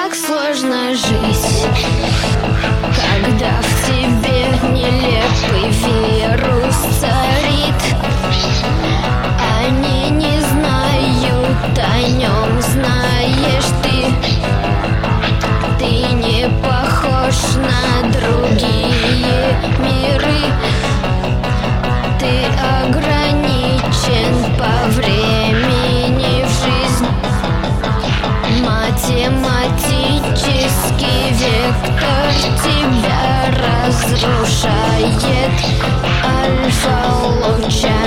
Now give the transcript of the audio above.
так сложно жить, когда в тебе нелепый вирус царит. Они не знают о нем, знаешь ты. Ты не похож на другие миры. Ты ограничен по времени в жизнь. Математический вектор тебя разрушает. Альфа луча